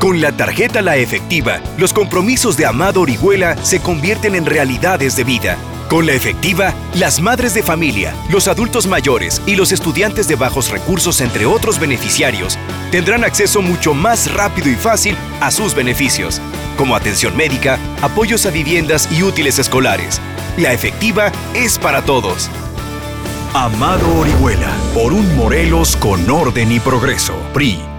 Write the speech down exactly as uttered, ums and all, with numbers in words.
Con la tarjeta La Efectiva, los compromisos de Amado Orihuela se convierten en realidades de vida. Con La Efectiva, las madres de familia, los adultos mayores y los estudiantes de bajos recursos, entre otros beneficiarios, tendrán acceso mucho más rápido y fácil a sus beneficios, como atención médica, apoyos a viviendas y útiles escolares. La Efectiva es para todos. Amado Orihuela, por un Morelos con orden y progreso. P R I.